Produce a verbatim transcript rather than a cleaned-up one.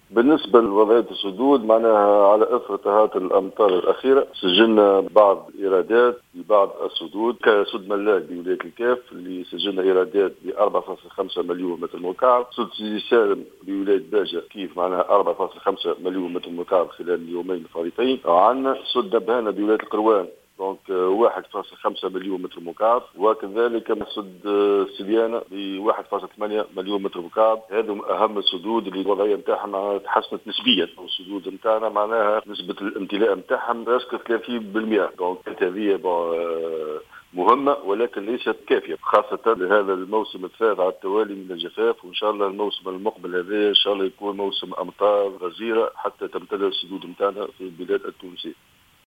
بالنسبة لوضعية السدود معناها على إثر طهات الأمطار الأخيرة سجلنا بعض إيرادات لبعض السدود كسد ملاك بولاية الكاف اللي سجلنا إيرادات ب أربعة فاصلة خمسة مليون متر مكعب. سد سيدي سالم بولاية باجة كيف معناها أربعة فاصلة خمسة مليون متر مكعب خلال اليومين الفارطين. وعندنا سد نبهانة بولاية القروان دونك واحد فاصلة خمسة مليون متر مكعب، وكذلك سد سليانة ب واحد فاصلة ثمانية مليون متر مكعب. هذم أهم السدود اللي الوضعية نتاعها تحسنت نسبيا. السدود نتاعنا معناها نسبة الامتلاء نتاعهم راسك ثلاثين بالمئة. دونك هذه مهمة ولكن ليست كافية، خاصة لهذا الموسم الثالث على التوالي من الجفاف، وإن شاء الله الموسم المقبل هذا إن شاء الله يكون موسم أمطار غزيرة حتى تمتلئ السدود نتاعنا في البلاد التونسية.